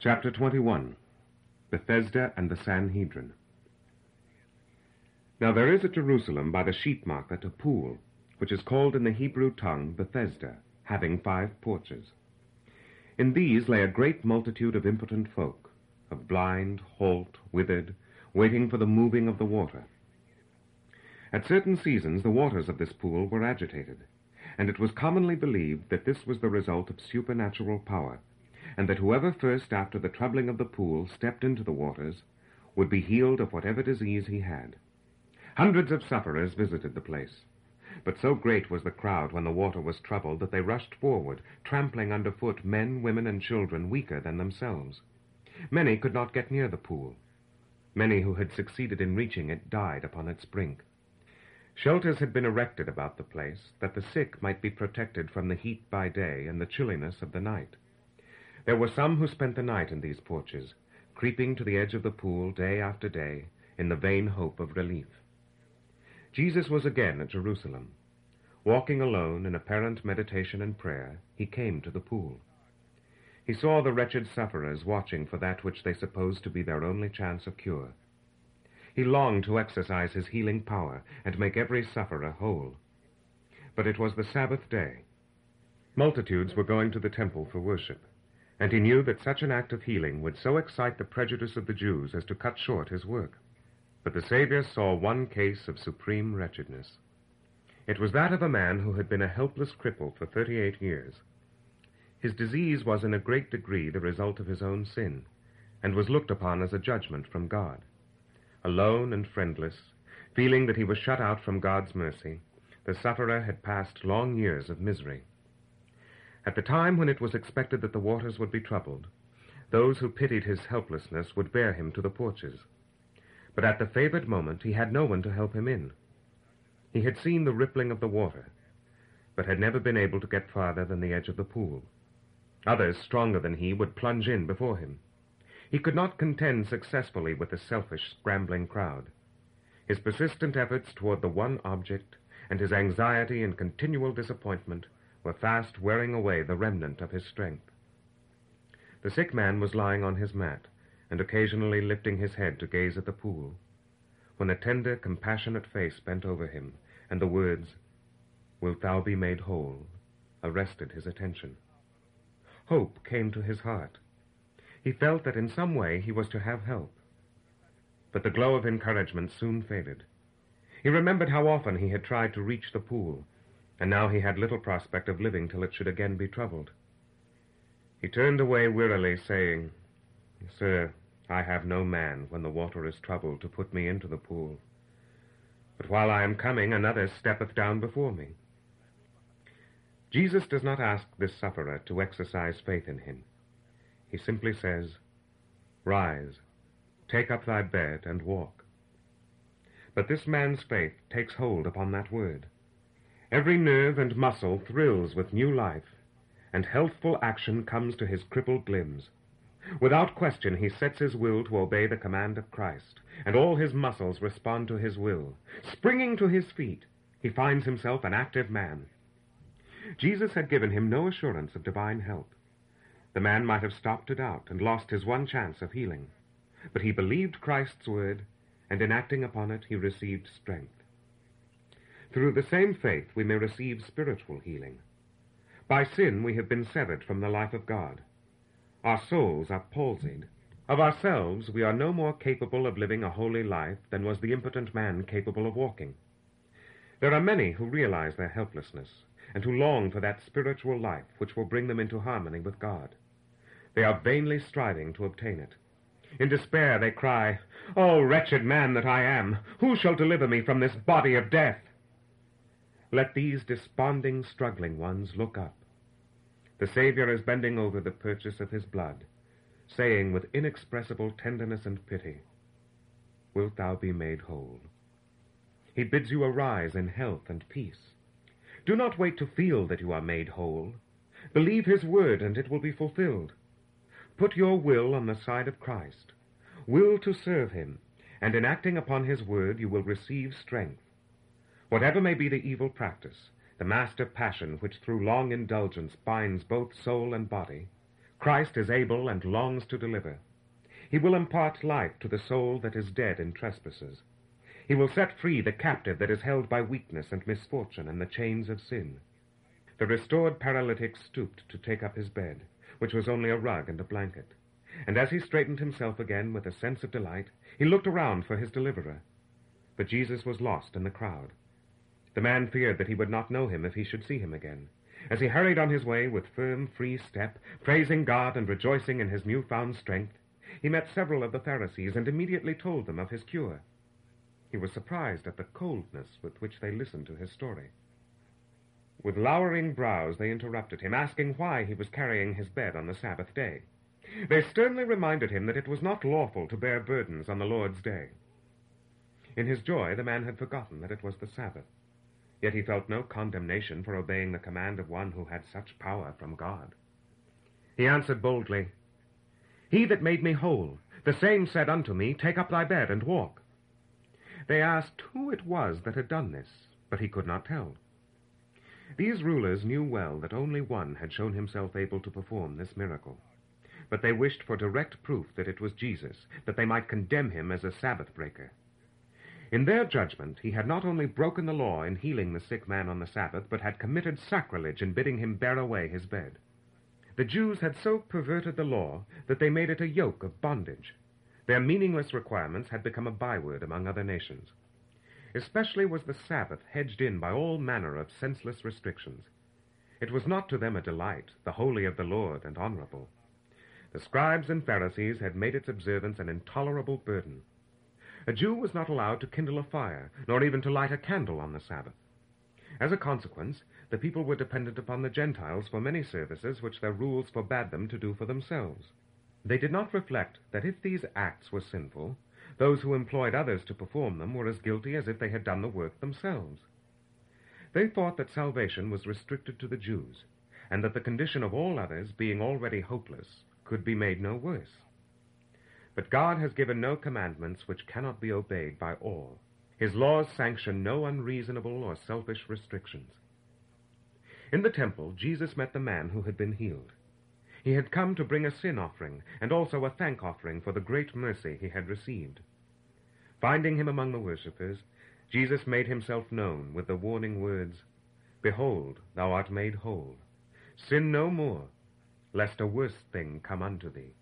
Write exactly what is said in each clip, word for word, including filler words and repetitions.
Chapter twenty-one. Bethesda and the Sanhedrin. Now there is at Jerusalem by the sheep market a pool, which is called in the Hebrew tongue Bethesda, having five porches. In these lay a great multitude of impotent folk, of blind, halt, withered, waiting for the moving of the water. At certain seasons the waters of this pool were agitated, and it was commonly believed that this was the result of supernatural power, and that whoever first after the troubling of the pool stepped into the waters would be healed of whatever disease he had. Hundreds of sufferers visited the place, but so great was the crowd when the water was troubled that they rushed forward, trampling underfoot men, women, and children weaker than themselves. Many could not get near the pool. Many who had succeeded in reaching it died upon its brink. Shelters had been erected about the place, that the sick might be protected from the heat by day and the chilliness of the night. There were some who spent the night in these porches, creeping to the edge of the pool day after day, in the vain hope of relief. Jesus was again at Jerusalem. Walking alone in apparent meditation and prayer, he came to the pool. He saw the wretched sufferers watching for that which they supposed to be their only chance of cure. He longed to exercise his healing power and make every sufferer whole. But it was the Sabbath day. Multitudes were going to the temple for worship, and he knew that such an act of healing would so excite the prejudice of the Jews as to cut short his work. But the Savior saw one case of supreme wretchedness. It was that of a man who had been a helpless cripple for thirty-eight years. His disease was in a great degree the result of his own sin, and was looked upon as a judgment from God. Alone and friendless, feeling that he was shut out from God's mercy, the sufferer had passed long years of misery. At the time when it was expected that the waters would be troubled, those who pitied his helplessness would bear him to the porches. But at the favored moment he had no one to help him in. He had seen the rippling of the water, but had never been able to get farther than the edge of the pool. Others, stronger than he, would plunge in before him. He could not contend successfully with the selfish, scrambling crowd. His persistent efforts toward the one object, and his anxiety and continual disappointment, were fast wearing away the remnant of his strength. The sick man was lying on his mat, and occasionally lifting his head to gaze at the pool, when a tender, compassionate face bent over him, and the words, "Wilt thou be made whole?" arrested his attention. Hope came to his heart. He felt that in some way he was to have help. But the glow of encouragement soon faded. He remembered how often he had tried to reach the pool, and now he had little prospect of living till it should again be troubled. He turned away wearily, saying, "Sir, I have no man, when the water is troubled, to put me into the pool. But while I am coming, another steppeth down before me." Jesus does not ask this sufferer to exercise faith in him. He simply says, "Rise, take up thy bed, and walk." But this man's faith takes hold upon that word. Every nerve and muscle thrills with new life, and healthful action comes to his crippled limbs. Without question, he sets his will to obey the command of Christ, and all his muscles respond to his will. Springing to his feet, he finds himself an active man. Jesus had given him no assurance of divine help. The man might have stopped to doubt and lost his one chance of healing, but he believed Christ's word, and in acting upon it he received strength. Through the same faith we may receive spiritual healing. By sin we have been severed from the life of God. Our souls are palsied. Of ourselves we are no more capable of living a holy life than was the impotent man capable of walking. There are many who realize their helplessness, and who long for that spiritual life which will bring them into harmony with God. They are vainly striving to obtain it. In despair they cry, "O wretched man that I am, who shall deliver me from this body of death?" Let these desponding, struggling ones look up. The Savior is bending over the purchase of his blood, saying with inexpressible tenderness and pity, "Wilt thou be made whole?" He bids you arise in health and peace. Do not wait to feel that you are made whole. Believe his word, and it will be fulfilled. Put your will on the side of Christ. Will to serve him, and in acting upon his word you will receive strength. Whatever may be the evil practice, the master passion which through long indulgence binds both soul and body, Christ is able and longs to deliver. He will impart life to the soul that is dead in trespasses. He will set free the captive that is held by weakness and misfortune and the chains of sin. The restored paralytic stooped to take up his bed, which was only a rug and a blanket. And as he straightened himself again with a sense of delight, he looked around for his deliverer. But Jesus was lost in the crowd. The man feared that he would not know him if he should see him again. As he hurried on his way with firm, free step, praising God and rejoicing in his newfound strength, he met several of the Pharisees and immediately told them of his cure. He was surprised at the coldness with which they listened to his story. With lowering brows they interrupted him, asking why he was carrying his bed on the Sabbath day. They sternly reminded him that it was not lawful to bear burdens on the Lord's day. In his joy, the man had forgotten that it was the Sabbath. Yet he felt no condemnation for obeying the command of one who had such power from God. He answered boldly, "He that made me whole, the same said unto me, Take up thy bed and walk." They asked who it was that had done this, but he could not tell. These rulers knew well that only one had shown himself able to perform this miracle. But they wished for direct proof that it was Jesus, that they might condemn him as a Sabbath breaker. In their judgment, he had not only broken the law in healing the sick man on the Sabbath, but had committed sacrilege in bidding him bear away his bed. The Jews had so perverted the law that they made it a yoke of bondage. Their meaningless requirements had become a byword among other nations. Especially was the Sabbath hedged in by all manner of senseless restrictions. It was not to them a delight, the holy of the Lord and honorable. The scribes and Pharisees had made its observance an intolerable burden. A Jew was not allowed to kindle a fire, nor even to light a candle on the Sabbath. As a consequence, the people were dependent upon the Gentiles for many services which their rules forbade them to do for themselves. They did not reflect that if these acts were sinful, those who employed others to perform them were as guilty as if they had done the work themselves. They thought that salvation was restricted to the Jews, and that the condition of all others, being already hopeless, could be made no worse. But God has given no commandments which cannot be obeyed by all. His laws sanction no unreasonable or selfish restrictions. In the temple, Jesus met the man who had been healed. He had come to bring a sin offering and also a thank offering for the great mercy he had received. Finding him among the worshippers, Jesus made himself known with the warning words, "Behold, thou art made whole. Sin no more, lest a worse thing come unto thee."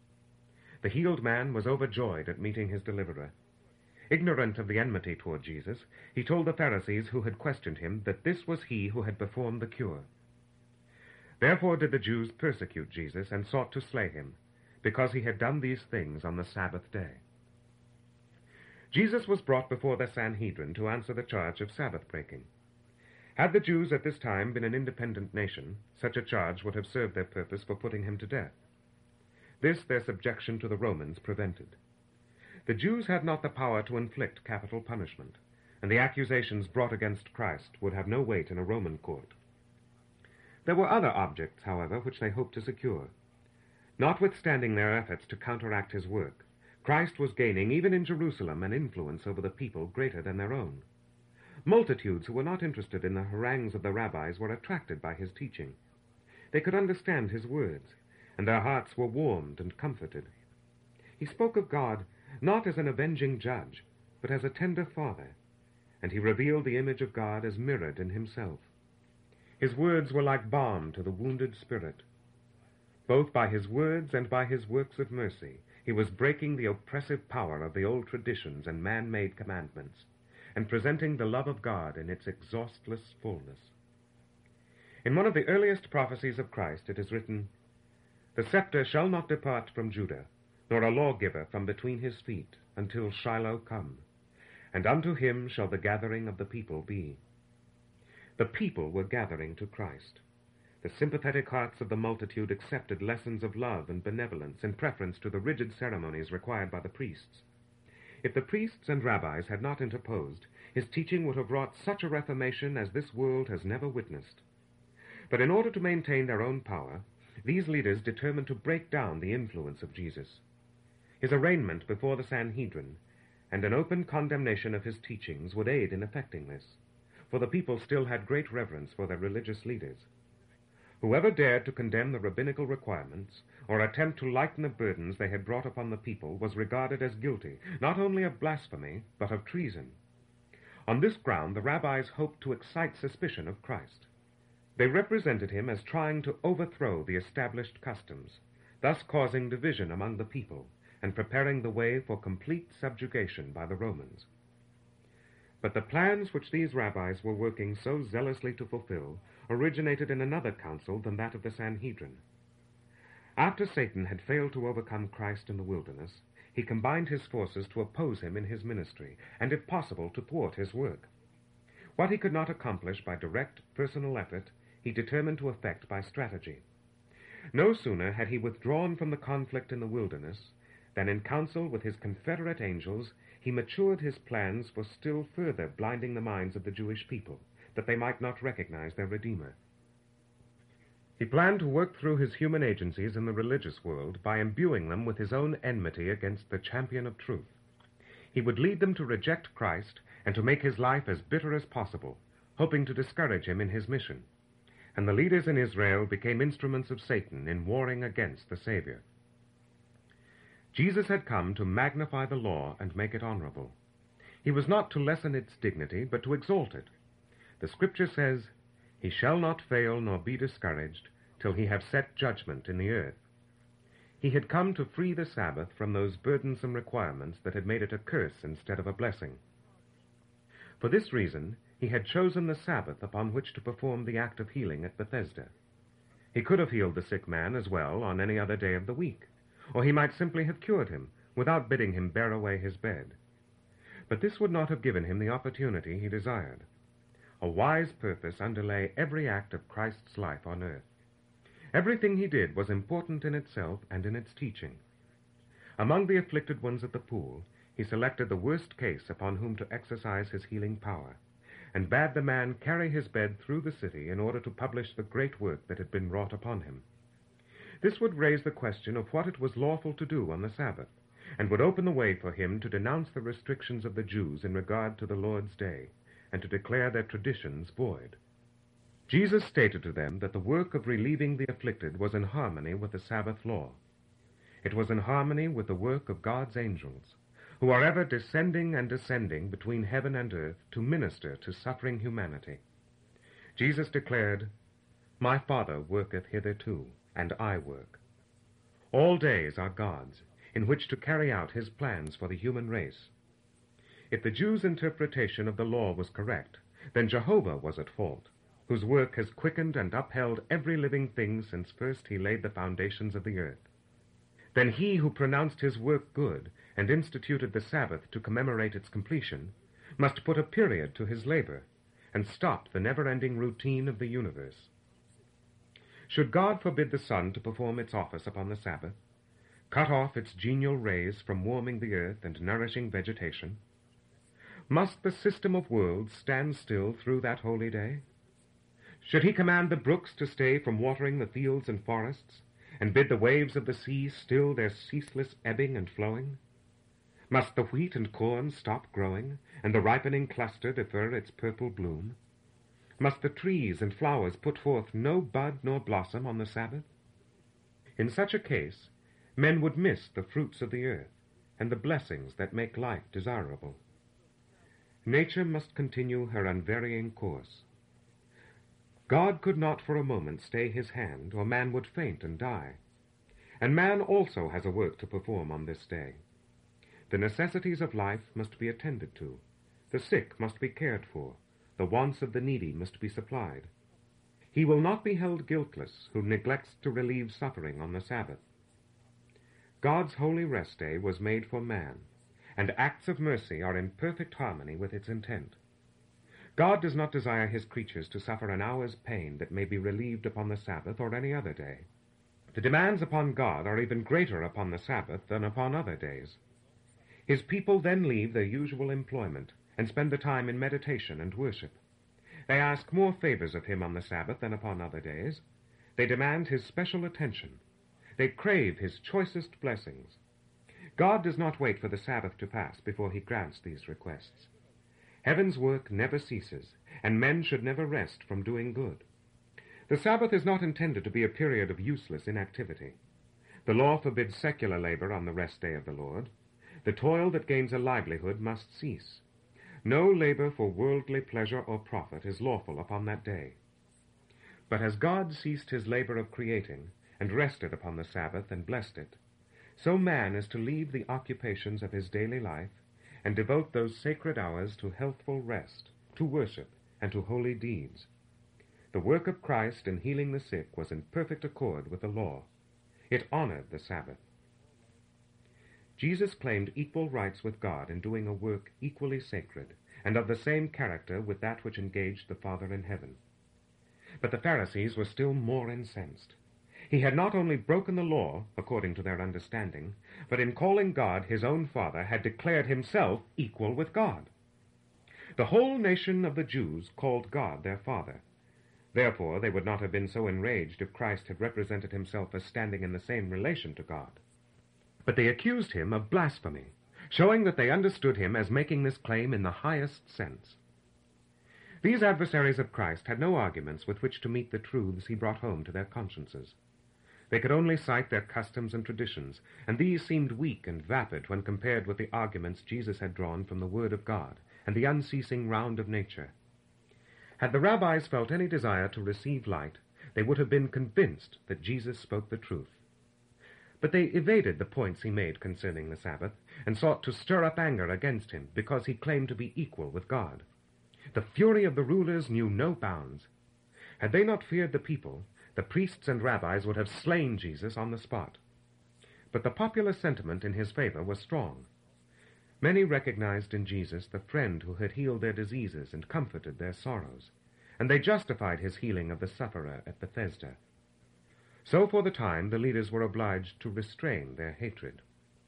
The healed man was overjoyed at meeting his deliverer. Ignorant of the enmity toward Jesus, he told the Pharisees who had questioned him that this was he who had performed the cure. Therefore did the Jews persecute Jesus and sought to slay him, because he had done these things on the Sabbath day. Jesus was brought before the Sanhedrin to answer the charge of Sabbath breaking. Had the Jews at this time been an independent nation, such a charge would have served their purpose for putting him to death. This their subjection to the Romans prevented. The Jews had not the power to inflict capital punishment, and the accusations brought against Christ would have no weight in a Roman court. There were other objects, however, which they hoped to secure. Notwithstanding their efforts to counteract his work, Christ was gaining, even in Jerusalem, an influence over the people greater than their own. Multitudes who were not interested in the harangues of the rabbis were attracted by his teaching. They could understand his words, and their hearts were warmed and comforted. He spoke of God not as an avenging judge, but as a tender father, and he revealed the image of God as mirrored in himself. His words were like balm to the wounded spirit. Both by his words and by his works of mercy, he was breaking the oppressive power of the old traditions and man-made commandments, and presenting the love of God in its exhaustless fullness. In one of the earliest prophecies of Christ it is written, "The scepter shall not depart from Judah, nor a lawgiver from between his feet, until Shiloh come, and unto him shall the gathering of the people be." The people were gathering to Christ. The sympathetic hearts of the multitude accepted lessons of love and benevolence in preference to the rigid ceremonies required by the priests. If the priests and rabbis had not interposed, his teaching would have wrought such a reformation as this world has never witnessed. But in order to maintain their own power, these leaders determined to break down the influence of Jesus. His arraignment before the Sanhedrin and an open condemnation of his teachings would aid in effecting this, for the people still had great reverence for their religious leaders. Whoever dared to condemn the rabbinical requirements or attempt to lighten the burdens they had brought upon the people was regarded as guilty, not only of blasphemy, but of treason. On this ground, the rabbis hoped to excite suspicion of Christ. They represented him as trying to overthrow the established customs, thus causing division among the people and preparing the way for complete subjugation by the Romans. But the plans which these rabbis were working so zealously to fulfill originated in another council than that of the Sanhedrin. After Satan had failed to overcome Christ in the wilderness, he combined his forces to oppose him in his ministry, and if possible to thwart his work. What he could not accomplish by direct personal effort, he determined to effect by strategy. No sooner had he withdrawn from the conflict in the wilderness than in council with his confederate angels he matured his plans for still further blinding the minds of the Jewish people, that they might not recognize their Redeemer. He planned to work through his human agencies in the religious world by imbuing them with his own enmity against the champion of truth. He would lead them to reject Christ and to make his life as bitter as possible, hoping to discourage him in his mission. And the leaders in Israel became instruments of Satan in warring against the Savior. Jesus had come to magnify the law and make it honorable. He was not to lessen its dignity, but to exalt it. The Scripture says, "He shall not fail nor be discouraged till he have set judgment in the earth." He had come to free the Sabbath from those burdensome requirements that had made it a curse instead of a blessing. For this reason, he had chosen the Sabbath upon which to perform the act of healing at Bethesda. He could have healed the sick man as well on any other day of the week, or he might simply have cured him without bidding him bear away his bed. But this would not have given him the opportunity he desired. A wise purpose underlay every act of Christ's life on earth. Everything he did was important in itself and in its teaching. Among the afflicted ones at the pool, he selected the worst case upon whom to exercise his healing power, and bade the man carry his bed through the city in order to publish the great work that had been wrought upon him. This would raise the question of what it was lawful to do on the Sabbath, and would open the way for him to denounce the restrictions of the Jews in regard to the Lord's Day, and to declare their traditions void. Jesus stated to them that the work of relieving the afflicted was in harmony with the Sabbath law. It was in harmony with the work of God's angels, who are ever descending and descending between heaven and earth to minister to suffering humanity. Jesus declared, "My Father worketh hitherto, and I work." All days are God's, in which to carry out his plans for the human race. If the Jews' interpretation of the law was correct, then Jehovah was at fault, whose work has quickened and upheld every living thing since first he laid the foundations of the earth. Then he who pronounced his work good and instituted the Sabbath to commemorate its completion must put a period to his labor and stop the never-ending routine of the universe. Should God forbid the sun to perform its office upon the Sabbath, cut off its genial rays from warming the earth and nourishing vegetation? Must the system of worlds stand still through that holy day? Should he command the brooks to stay from watering the fields and forests, and bid the waves of the sea still their ceaseless ebbing and flowing? Must the wheat and corn stop growing, and the ripening cluster defer its purple bloom? Must the trees and flowers put forth no bud nor blossom on the Sabbath? In such a case, men would miss the fruits of the earth and the blessings that make life desirable. Nature must continue her unvarying course. God could not for a moment stay his hand, or man would faint and die. And man also has a work to perform on this day. The necessities of life must be attended to. The sick must be cared for. The wants of the needy must be supplied. He will not be held guiltless who neglects to relieve suffering on the Sabbath. God's holy rest day was made for man, and acts of mercy are in perfect harmony with its intent. God does not desire his creatures to suffer an hour's pain that may be relieved upon the Sabbath or any other day. The demands upon God are even greater upon the Sabbath than upon other days. His people then leave their usual employment and spend the time in meditation and worship. They ask more favors of him on the Sabbath than upon other days. They demand his special attention. They crave his choicest blessings. God does not wait for the Sabbath to pass before he grants these requests. Heaven's work never ceases, and men should never rest from doing good. The Sabbath is not intended to be a period of useless inactivity. The law forbids secular labor on the rest day of the Lord. The toil that gains a livelihood must cease. No labor for worldly pleasure or profit is lawful upon that day. But as God ceased his labor of creating, and rested upon the Sabbath and blessed it, so man is to leave the occupations of his daily life and devote those sacred hours to healthful rest, to worship, and to holy deeds. The work of Christ in healing the sick was in perfect accord with the law. It honored the Sabbath. Jesus claimed equal rights with God in doing a work equally sacred, and of the same character with that which engaged the Father in heaven. But the Pharisees were still more incensed. He had not only broken the law, according to their understanding, but in calling God his own Father had declared himself equal with God. The whole nation of the Jews called God their Father. Therefore they would not have been so enraged if Christ had represented himself as standing in the same relation to God. But they accused him of blasphemy, showing that they understood him as making this claim in the highest sense. These adversaries of Christ had no arguments with which to meet the truths he brought home to their consciences. They could only cite their customs and traditions, and these seemed weak and vapid when compared with the arguments Jesus had drawn from the Word of God and the unceasing round of nature. Had the rabbis felt any desire to receive light, they would have been convinced that Jesus spoke the truth. But they evaded the points he made concerning the Sabbath, and sought to stir up anger against him because he claimed to be equal with God. The fury of the rulers knew no bounds. Had they not feared the people, the priests and rabbis would have slain Jesus on the spot. But the popular sentiment in his favor was strong. Many recognized in Jesus the friend who had healed their diseases and comforted their sorrows, and they justified his healing of the sufferer at Bethesda. So for the time the leaders were obliged to restrain their hatred.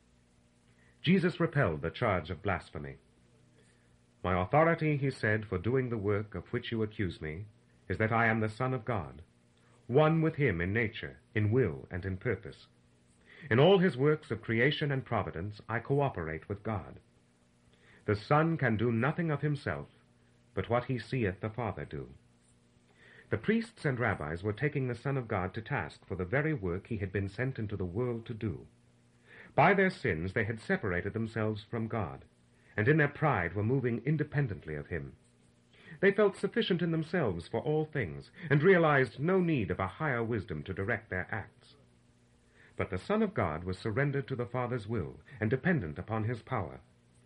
Jesus repelled the charge of blasphemy. "My authority," he said, "for doing the work of which you accuse me, is that I am the Son of God, one with him in nature, in will, and in purpose. In all his works of creation and providence I cooperate with God. The Son can do nothing of himself, but what he seeth the Father do." The priests and rabbis were taking the Son of God to task for the very work he had been sent into the world to do. By their sins they had separated themselves from God, and in their pride were moving independently of him. They felt sufficient in themselves for all things, and realized no need of a higher wisdom to direct their acts. But the Son of God was surrendered to the Father's will and dependent upon his power.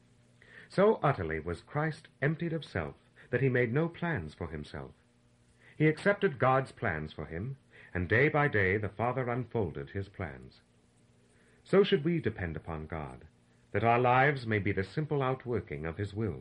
So utterly was Christ emptied of self that he made no plans for himself. He accepted God's plans for him, and day by day the Father unfolded his plans. So should we depend upon God, that our lives may be the simple outworking of his will.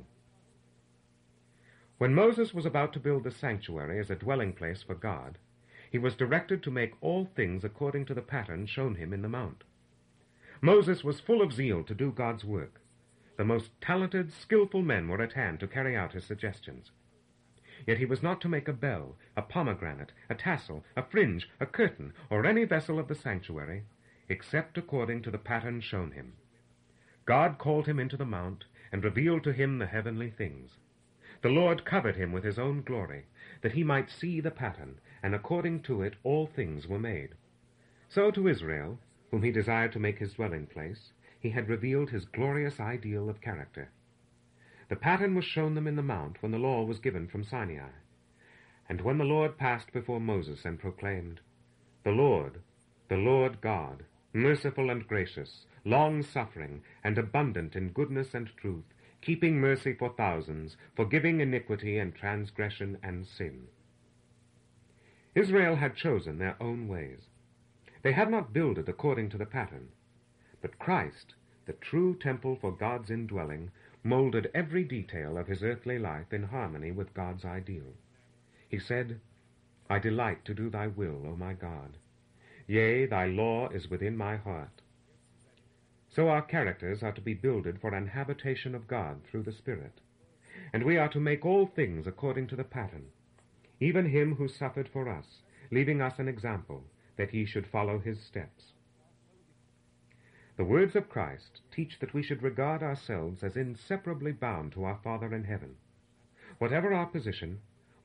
When Moses was about to build the sanctuary as a dwelling place for God, he was directed to make all things according to the pattern shown him in the mount. Moses was full of zeal to do God's work. The most talented, skillful men were at hand to carry out his suggestions. Yet he was not to make a bell, a pomegranate, a tassel, a fringe, a curtain, or any vessel of the sanctuary, except according to the pattern shown him. God called him into the mount, and revealed to him the heavenly things. The Lord covered him with his own glory, that he might see the pattern, and according to it all things were made. So to Israel, whom he desired to make his dwelling place, he had revealed his glorious ideal of character. The pattern was shown them in the mount when the law was given from Sinai. And when the Lord passed before Moses and proclaimed, "The Lord, the Lord God, merciful and gracious, long-suffering, and abundant in goodness and truth, keeping mercy for thousands, forgiving iniquity and transgression and sin." Israel had chosen their own ways. They had not builded according to the pattern. But Christ, the true temple for God's indwelling, molded every detail of his earthly life in harmony with God's ideal. He said, "I delight to do thy will, O my God. Yea, thy law is within my heart." So our characters are to be builded for an habitation of God through the Spirit, and we are to make all things according to the pattern, even him who suffered for us, leaving us an example, that ye should follow his steps. The words of Christ teach that we should regard ourselves as inseparably bound to our Father in heaven. Whatever our position,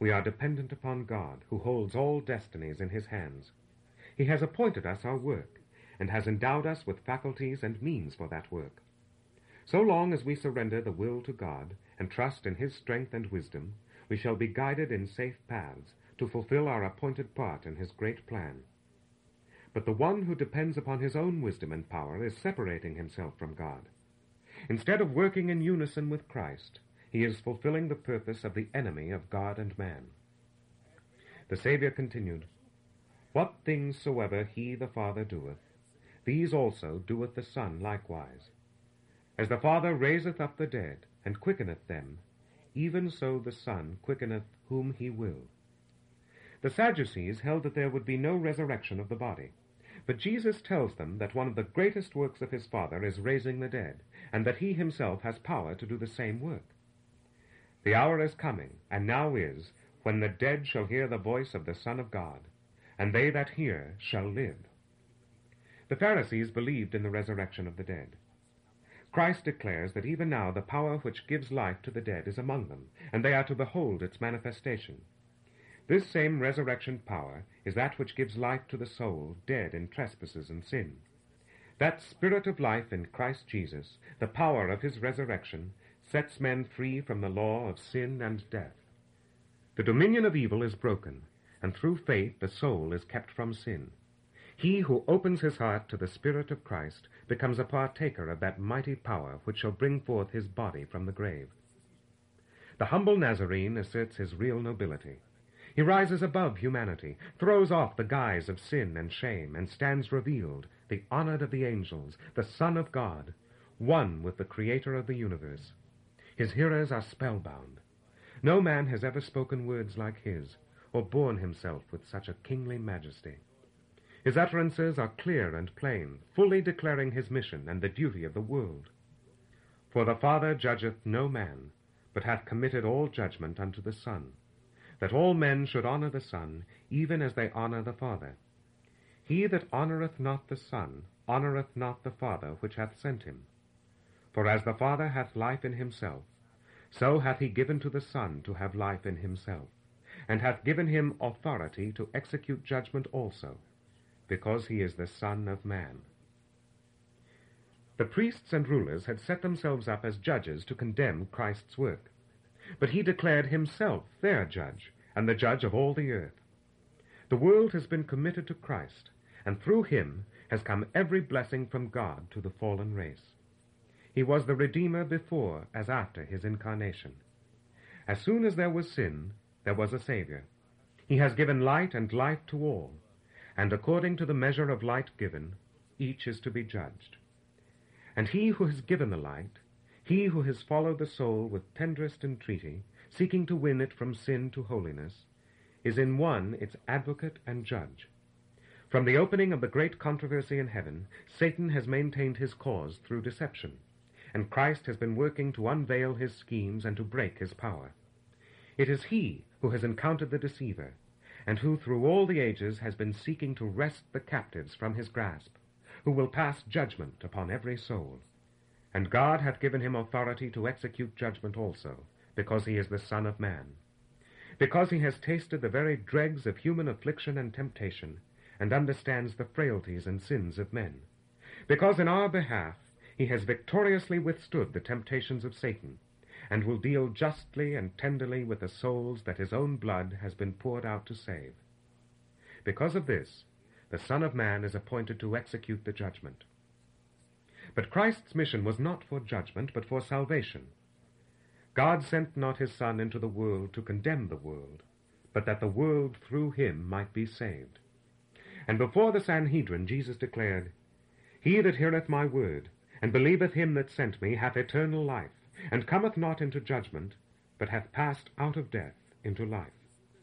we are dependent upon God, who holds all destinies in his hands. He has appointed us our work, and has endowed us with faculties and means for that work. So long as we surrender the will to God, and trust in his strength and wisdom, we shall be guided in safe paths to fulfill our appointed part in his great plan. But the one who depends upon his own wisdom and power is separating himself from God. Instead of working in unison with Christ, he is fulfilling the purpose of the enemy of God and man. The Saviour continued, "What things soever he the Father doeth, these also doeth the Son likewise. As the Father raiseth up the dead, and quickeneth them, even so the Son quickeneth whom he will." The Sadducees held that there would be no resurrection of the body, but Jesus tells them that one of the greatest works of his Father is raising the dead, and that he himself has power to do the same work. "The hour is coming, and now is, when the dead shall hear the voice of the Son of God, and they that hear shall live." The Pharisees believed in the resurrection of the dead. Christ declares that even now the power which gives life to the dead is among them, and they are to behold its manifestation. This same resurrection power is that which gives life to the soul dead in trespasses and sin. That spirit of life in Christ Jesus, the power of his resurrection, sets men free from the law of sin and death. The dominion of evil is broken, and through faith the soul is kept from sin. He who opens his heart to the Spirit of Christ becomes a partaker of that mighty power which shall bring forth his body from the grave. The humble Nazarene asserts his real nobility. He rises above humanity, throws off the guise of sin and shame, and stands revealed, the honored of the angels, the Son of God, one with the Creator of the universe. His hearers are spellbound. No man has ever spoken words like his, or borne himself with such a kingly majesty. His utterances are clear and plain, fully declaring his mission and the duty of the world. For the Father judgeth no man, but hath committed all judgment unto the Son, that all men should honor the Son, even as they honor the Father. He that honoureth not the Son honoureth not the Father which hath sent him. For as the Father hath life in himself, so hath he given to the Son to have life in himself, and hath given him authority to execute judgment also, because he is the Son of Man. The priests and rulers had set themselves up as judges to condemn Christ's work, but he declared himself their judge, and the judge of all the earth. The world has been committed to Christ, and through him has come every blessing from God to the fallen race. He was the Redeemer before as after his incarnation. As soon as there was sin, there was a Savior. He has given light and life to all, and according to the measure of light given, each is to be judged. And he who has given the light, he who has followed the soul with tenderest entreaty, seeking to win it from sin to holiness, is in one its advocate and judge. From the opening of the great controversy in heaven, Satan has maintained his cause through deception, and Christ has been working to unveil his schemes and to break his power. It is he who has encountered the deceiver, and who through all the ages has been seeking to wrest the captives from his grasp, who will pass judgment upon every soul. And God hath given him authority to execute judgment also, because he is the Son of Man. Because he has tasted the very dregs of human affliction and temptation, and understands the frailties and sins of men. Because in our behalf he has victoriously withstood the temptations of Satan, and will deal justly and tenderly with the souls that his own blood has been poured out to save. Because of this, the Son of Man is appointed to execute the judgment. But Christ's mission was not for judgment, but for salvation. God sent not his Son into the world to condemn the world, but that the world through him might be saved. And before the Sanhedrin Jesus declared, He that heareth my word, and believeth him that sent me, hath eternal life, and cometh not into judgment, but hath passed out of death into life.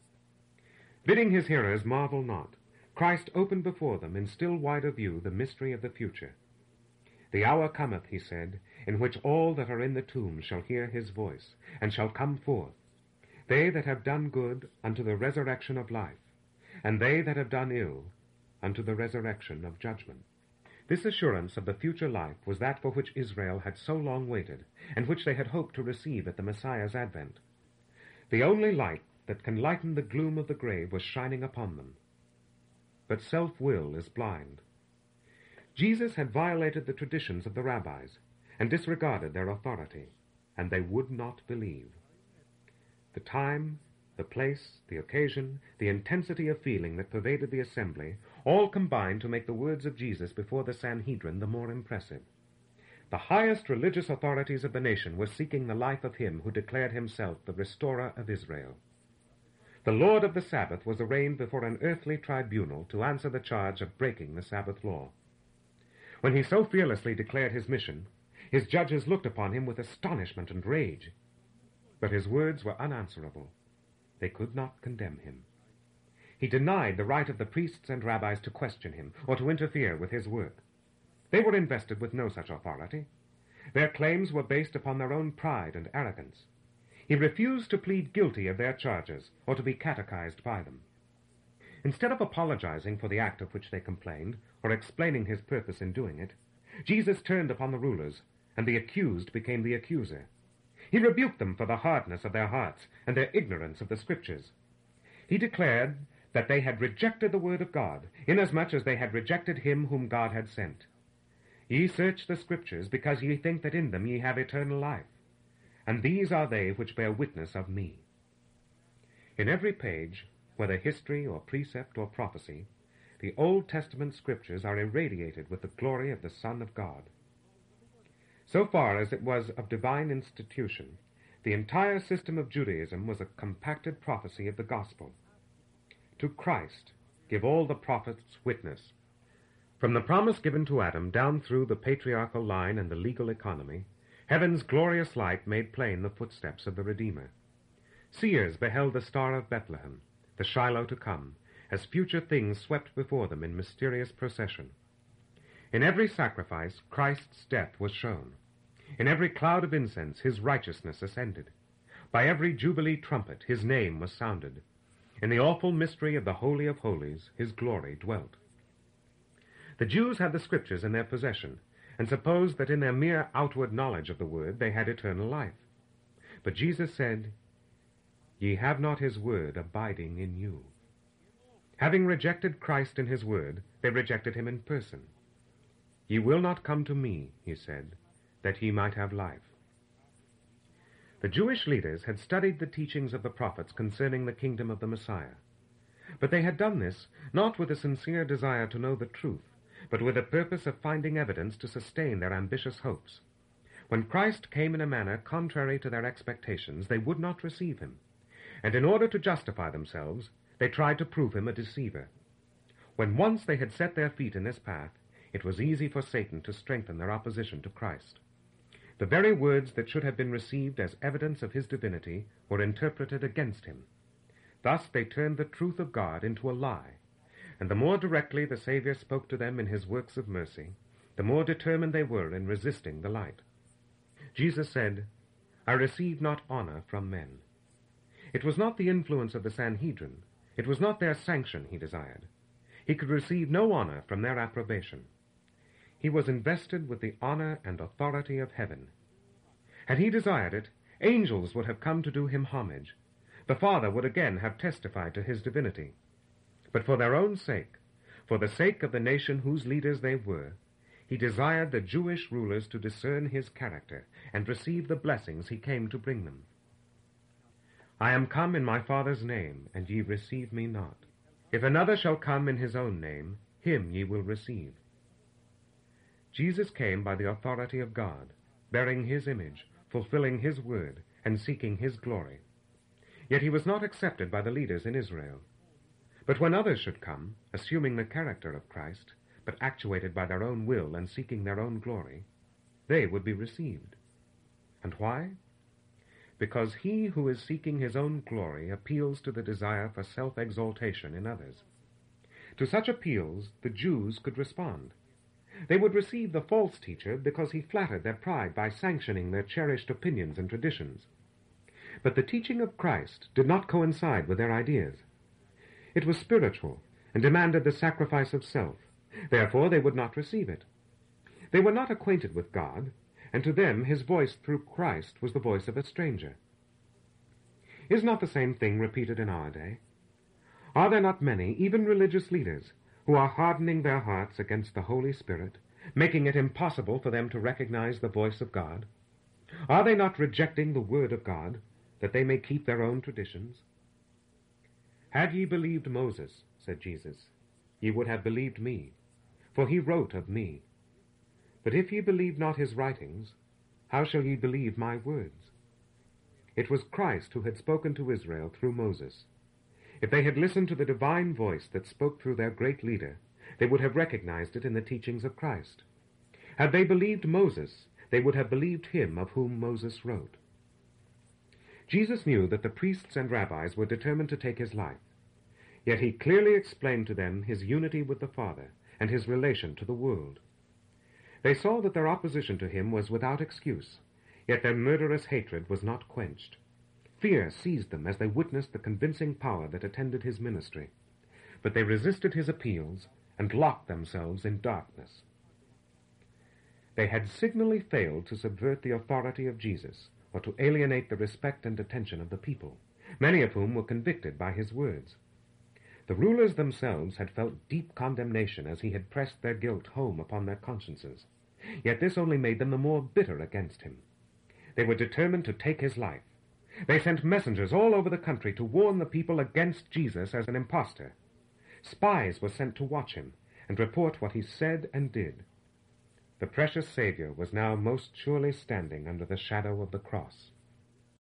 Bidding his hearers marvel not, Christ opened before them in still wider view the mystery of the future. The hour cometh, he said, in which all that are in the tomb shall hear his voice, and shall come forth, they that have done good unto the resurrection of life, and they that have done ill unto the resurrection of judgment. This assurance of the future life was that for which Israel had so long waited, and which they had hoped to receive at the Messiah's advent. The only light that can lighten the gloom of the grave was shining upon them. But self-will is blind. Jesus had violated the traditions of the rabbis and disregarded their authority, and they would not believe. The time, the place, the occasion, the intensity of feeling that pervaded the assembly all combined to make the words of Jesus before the Sanhedrin the more impressive. The highest religious authorities of the nation were seeking the life of him who declared himself the restorer of Israel. The Lord of the Sabbath was arraigned before an earthly tribunal to answer the charge of breaking the Sabbath law. When he so fearlessly declared his mission, his judges looked upon him with astonishment and rage. But his words were unanswerable. They could not condemn him. He denied the right of the priests and rabbis to question him or to interfere with his work. They were invested with no such authority. Their claims were based upon their own pride and arrogance. He refused to plead guilty of their charges or to be catechized by them. Instead of apologizing for the act of which they complained or explaining his purpose in doing it, Jesus turned upon the rulers, and the accused became the accuser. He rebuked them for the hardness of their hearts and their ignorance of the Scriptures. He declared that they had rejected the word of God, inasmuch as they had rejected him whom God had sent. Ye search the Scriptures, because ye think that in them ye have eternal life, and these are they which bear witness of me. In every page, whether history or precept or prophecy, the Old Testament Scriptures are irradiated with the glory of the Son of God. So far as it was of divine institution, the entire system of Judaism was a compacted prophecy of the gospel. To Christ give all the prophets witness. From the promise given to Adam down through the patriarchal line and the legal economy, heaven's glorious light made plain the footsteps of the Redeemer. Seers beheld the star of Bethlehem, the Shiloh to come, as future things swept before them in mysterious procession. In every sacrifice, Christ's death was shown. In every cloud of incense, his righteousness ascended. By every jubilee trumpet, his name was sounded. In the awful mystery of the Holy of Holies, his glory dwelt. The Jews had the Scriptures in their possession, and supposed that in their mere outward knowledge of the Word they had eternal life. But Jesus said, Ye have not his word abiding in you. Having rejected Christ in his word, they rejected him in person. Ye will not come to me, he said, that ye might have life. The Jewish leaders had studied the teachings of the prophets concerning the kingdom of the Messiah. But they had done this not with a sincere desire to know the truth, but with a purpose of finding evidence to sustain their ambitious hopes. When Christ came in a manner contrary to their expectations, they would not receive him, and in order to justify themselves, they tried to prove him a deceiver. When once they had set their feet in this path, it was easy for Satan to strengthen their opposition to Christ. The very words that should have been received as evidence of his divinity were interpreted against him. Thus they turned the truth of God into a lie, and the more directly the Savior spoke to them in his works of mercy, the more determined they were in resisting the light. Jesus said, I receive not honor from men. It was not the influence of the Sanhedrin, it was not their sanction he desired. He could receive no honor from their approbation. He was invested with the honor and authority of heaven. Had he desired it, angels would have come to do him homage. The Father would again have testified to his divinity. But for their own sake, for the sake of the nation whose leaders they were, he desired the Jewish rulers to discern his character and receive the blessings he came to bring them. I am come in my Father's name, and ye receive me not. If another shall come in his own name, him ye will receive. Jesus came by the authority of God, bearing his image, fulfilling his word, and seeking his glory. Yet he was not accepted by the leaders in Israel. But when others should come, assuming the character of Christ, but actuated by their own will and seeking their own glory, they would be received. And why? Because he who is seeking his own glory appeals to the desire for self-exaltation in others. To such appeals the Jews could respond. They would receive the false teacher because he flattered their pride by sanctioning their cherished opinions and traditions. But the teaching of Christ did not coincide with their ideas. It was spiritual and demanded the sacrifice of self. Therefore they would not receive it. They were not acquainted with God, and to them his voice through Christ was the voice of a stranger. Is not the same thing repeated in our day? Are there not many, even religious leaders, who are hardening their hearts against the Holy Spirit, making it impossible for them to recognize the voice of God? Are they not rejecting the word of God, that they may keep their own traditions? Had ye believed Moses, said Jesus, ye would have believed me, for he wrote of me. But if ye believe not his writings, how shall ye believe my words? It was Christ who had spoken to Israel through Moses. If they had listened to the divine voice that spoke through their great leader, they would have recognized it in the teachings of Christ. Had they believed Moses, they would have believed him of whom Moses wrote. Jesus knew that the priests and rabbis were determined to take his life, yet he clearly explained to them his unity with the Father and his relation to the world. They saw that their opposition to him was without excuse, yet their murderous hatred was not quenched. Fear seized them as they witnessed the convincing power that attended his ministry, but they resisted his appeals and locked themselves in darkness. They had signally failed to subvert the authority of Jesus, or to alienate the respect and attention of the people, many of whom were convicted by his words. The rulers themselves had felt deep condemnation as he had pressed their guilt home upon their consciences, yet this only made them the more bitter against him. They were determined to take his life. They sent messengers all over the country to warn the people against Jesus as an impostor. Spies were sent to watch him and report what he said and did. The precious Savior was now most surely standing under the shadow of the cross.